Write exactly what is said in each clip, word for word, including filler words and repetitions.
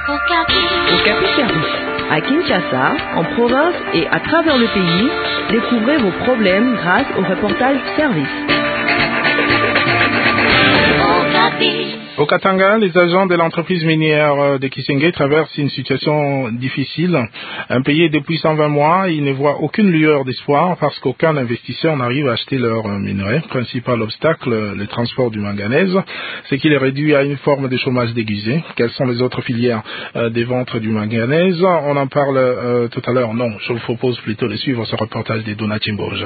Okapi Service. À Kinshasa, en province et à travers le pays, découvrez vos problèmes grâce au reportage Service. Au Katanga, les agents de l'entreprise minière de Kisenge traversent une situation difficile. Impayés depuis cent vingt mois, ils ne voient aucune lueur d'espoir parce qu'aucun investisseur n'arrive à acheter leur minerai. Principal obstacle, le transport du manganèse, ce qui les réduit à une forme de chômage déguisé. Quelles sont les autres filières euh, des ventes du manganèse? On en parle euh, tout à l'heure. Non, je vous propose plutôt de suivre ce reportage de Dona Chimboge.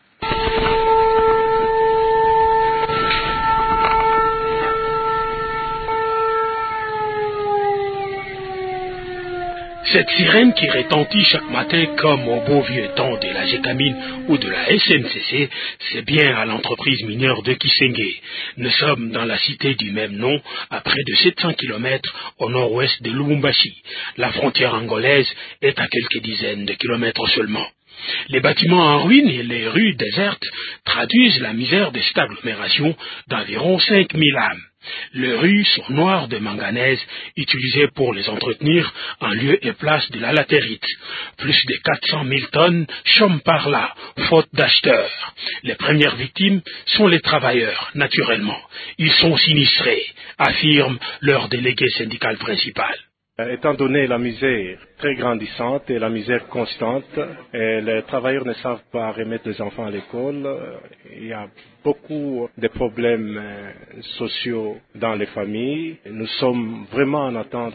Cette sirène qui retentit chaque matin comme au beau vieux temps de la Gécamine ou de la S N C C, c'est bien à l'entreprise minière de Kisenge. Nous sommes dans la cité du même nom, à près de sept cents kilomètres au nord-ouest de Lubumbashi. La frontière angolaise est à quelques dizaines de kilomètres seulement. Les bâtiments en ruine et les rues désertes traduisent la misère de cette agglomération d'environ cinq mille âmes. Les rues sont noires de manganèse utilisées pour les entretenir en lieu et place de la latérite. Plus de quatre cent mille tonnes chôment par là, faute d'acheteurs. Les premières victimes sont les travailleurs, naturellement. Ils sont sinistrés, affirme leur délégué syndical principal. Étant donné la misère très grandissante et la misère constante, et les travailleurs ne savent pas remettre les enfants à l'école, il y a beaucoup de problèmes sociaux dans les familles. Nous sommes vraiment en attente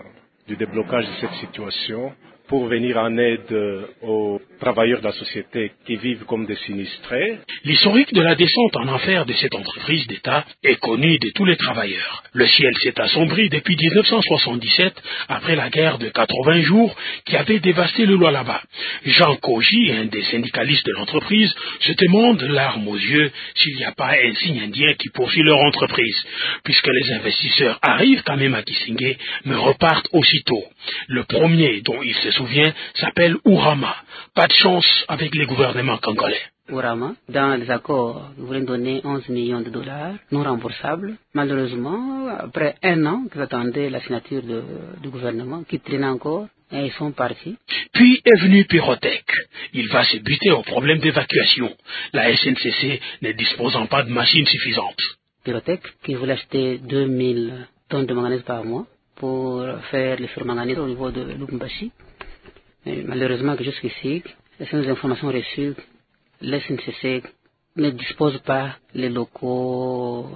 du déblocage de cette situation pour venir en aide aux travailleurs de la société qui vivent comme des sinistrés. L'historique de la descente en enfer de cette entreprise d'État est connu de tous les travailleurs. Le ciel s'est assombri depuis mille neuf cent soixante-dix-sept, après la guerre de quatre-vingts jours qui avait dévasté le Lualaba. Jean Koji, un des syndicalistes de l'entreprise, se demande, larmes aux yeux, s'il n'y a pas un signe indien qui poursuit leur entreprise, puisque les investisseurs arrivent quand même à Kisenge, mais repartent aussitôt. Le premier dont il se souvient s'appelle Urama. Pas de chance avec les gouvernements congolais. Urama, dans les accords, ils voulaient donner onze millions de dollars non remboursables. Malheureusement, après un an qu'ils attendaient la signature de, du gouvernement, qui traînait encore, et ils sont partis. Puis est venu Pyrotech. Il va se buter au problème d'évacuation, la S N C C ne disposant pas de machines suffisantes. Pyrotech, qui voulait acheter deux mille tonnes de manganèse par mois pour faire les ferromanganèse au niveau de Lubumbashi. Mais malheureusement, que jusqu'ici, les informations reçues, la S N C C ne dispose pas les locaux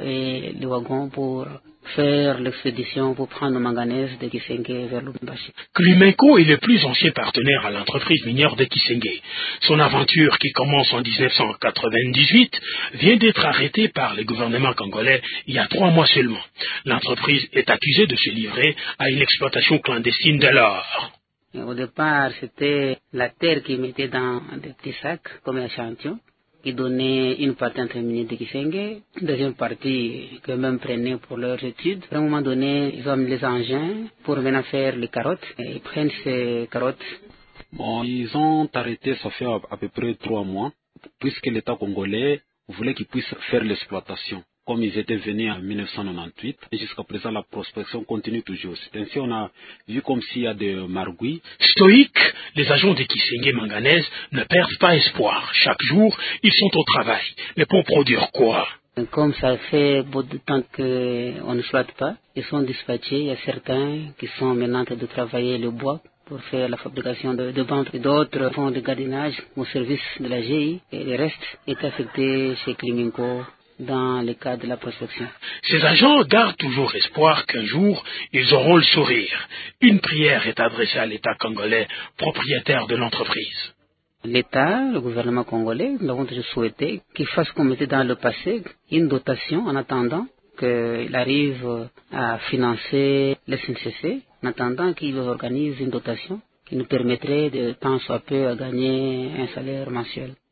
et les wagons pour faire l'expédition pour prendre le manganèse de Kisenge vers Lubumbashi. Clumenco est le plus ancien partenaire à l'entreprise minière de Kisenge. Son aventure, qui commence en mille neuf cent quatre-vingt-dix-huit, vient d'être arrêtée par le gouvernement congolais il y a trois mois seulement. L'entreprise est accusée de se livrer à une exploitation clandestine de l'or. Au départ, c'était la terre qui mettait dans des petits sacs comme un échantillon, qui donnait une partie entre miniers de Kisenge, une deuxième partie qu'eux-mêmes prenaient pour leurs études. À un moment donné, ils ont mis les engins pour maintenant faire les carottes, et ils prennent ces carottes. Bon, ils ont arrêté, ça fait à peu près trois mois, puisque l'État congolais voulait qu'ils puissent faire l'exploitation. Comme ils étaient venus en mille neuf cent quatre-vingt-dix-huit, et jusqu'à présent la prospection continue toujours. C'est ainsi on a vu comme s'il y a des margouilles. Stoïques, les agents de Kisenge Manganèse ne perdent pas espoir. Chaque jour, ils sont au travail. Mais pour produire quoi? Comme ça fait beaucoup de temps qu'on ne exploite pas, ils sont dispatchés. Il y a certains qui sont maintenant en train de travailler le bois pour faire la fabrication de, de bandes. D'autres font du gardiennage au service de la G I. Et le reste est affecté chez Climinco dans le cadre de la prospection. Ces agents gardent toujours espoir qu'un jour, ils auront le sourire. Une prière est adressée à l'État congolais, propriétaire de l'entreprise. L'État, le gouvernement congolais, nous avons toujours souhaité qu'il fasse comme était dans le passé, une dotation en attendant qu'il arrive à financer le S N C C, en attendant qu'il organise une dotation qui nous permettrait de temps soit peu à gagner un salaire mensuel.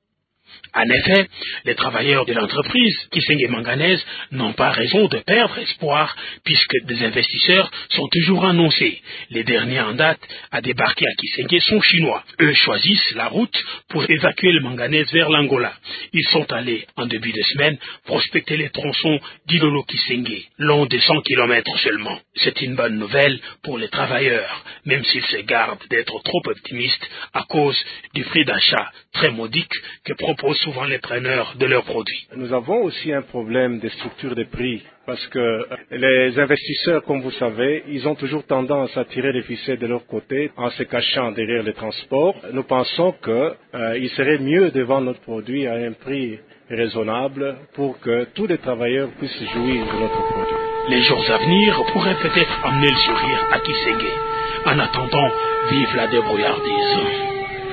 En effet, les travailleurs de l'entreprise Kisenge Manganèse n'ont pas raison de perdre espoir puisque des investisseurs sont toujours annoncés. Les derniers en date à débarquer à Kisenge sont chinois. Eux choisissent la route pour évacuer le manganèse vers l'Angola. Ils sont allés en début de semaine prospecter les tronçons d'Ilolo Kisenge, long de cent kilomètres seulement. C'est une bonne nouvelle pour les travailleurs, même s'ils se gardent d'être trop optimistes à cause du prix d'achat très modique que proposent souvent les preneurs de leurs produits. Nous avons aussi un problème de structure de prix parce que les investisseurs, comme vous savez, ils ont toujours tendance à tirer les ficelles de leur côté en se cachant derrière les transports. Nous pensons qu'il euh, serait mieux de vendre notre produit à un prix raisonnable pour que tous les travailleurs puissent jouir de notre produit. Les jours à venir pourraient peut-être amener le sourire à Kisenge. En attendant, vive la débrouillardise.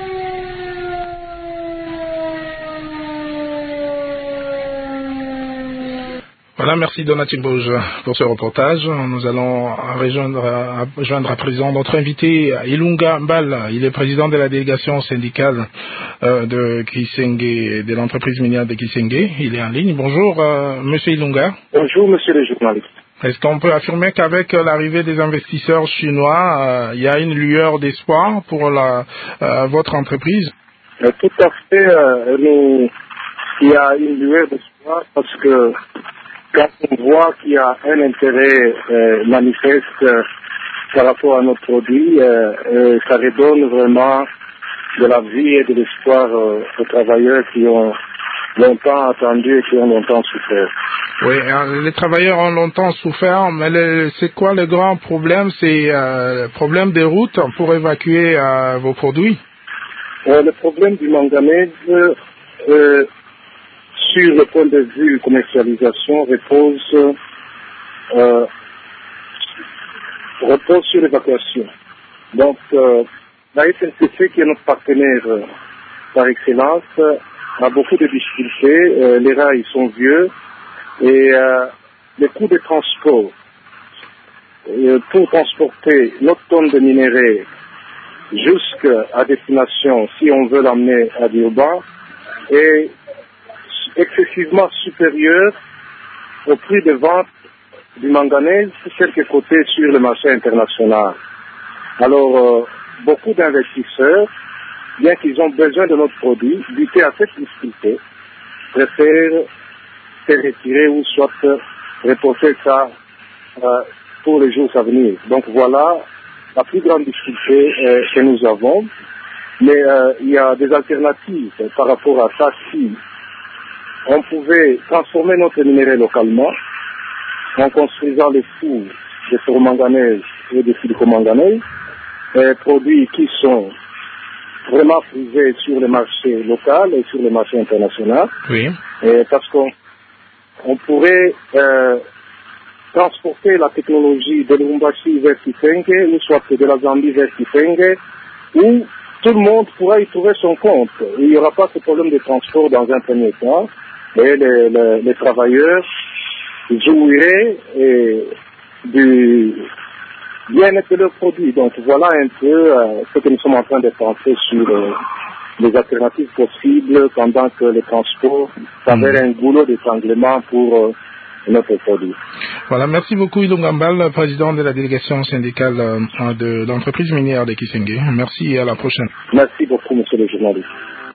Voilà, merci Donatien Bouge pour ce reportage. Nous allons rejoindre, rejoindre à présent notre invité Ilunga Mbal. Il est président de la délégation syndicale euh, de Kisenge, de l'entreprise minière de Kisenge. Il est en ligne. Bonjour, euh, Monsieur Ilunga. Bonjour, Monsieur le journaliste. Est-ce qu'on peut affirmer qu'avec l'arrivée des investisseurs chinois, euh, il y a une lueur d'espoir pour la, euh, votre entreprise? euh, Tout à fait. Euh, nous, il y a une lueur d'espoir parce que quand on voit qu'il y a un intérêt euh, manifeste euh, par rapport à notre produit, euh, euh, ça redonne vraiment de la vie et de l'espoir euh, aux travailleurs qui ont longtemps attendu et qui ont longtemps souffert. Oui, les travailleurs ont longtemps souffert, mais le, c'est quoi le grand problème? C'est euh, le problème des routes pour évacuer euh, vos produits? euh, Le problème du manganèse, euh, sur le point de vue commercialisation, repose, euh, repose sur l'évacuation. Donc, euh, la S N C C, qui est notre partenaire euh, par excellence, a beaucoup de difficultés. Euh, les rails sont vieux et euh, les coûts de transport euh, pour transporter notre tonne de minerais jusqu'à destination, si on veut l'amener à Durban, est excessivement supérieur au prix de vente du manganèse, tel que coté sur le marché international. Alors, euh, beaucoup d'investisseurs, bien qu'ils ont besoin de notre produit, butés à cette difficulté, préfèrent se retirer ou soit reposer ça euh, pour les jours à venir. Donc voilà la plus grande difficulté euh, que nous avons. Mais euh, il y a des alternatives par rapport à ça. Si on pouvait transformer notre minerai localement en construisant les fours de ferromanganèse et de silicomanganèse, euh, produits qui sont vraiment prisés sur le marché local et sur le marché international. Oui. Et parce qu'on on pourrait euh, transporter la technologie de Lubumbashi vers Kisenge, ou soit de la Zambie vers Kisenge, où tout le monde pourra y trouver son compte. Il n'y aura pas ce problème de transport dans un premier temps. Et les, les, les travailleurs jouiraient et, du bien-être de leurs produits. Donc voilà un peu euh, ce que nous sommes en train de penser sur euh, les alternatives possibles pendant que le transport s'avère un goulot d'étranglement pour euh, notre produit. Voilà, merci beaucoup Ilunga Mbal, président de la délégation syndicale euh, de l'entreprise minière de Kisenge. Merci et à la prochaine. Merci beaucoup, monsieur le journaliste.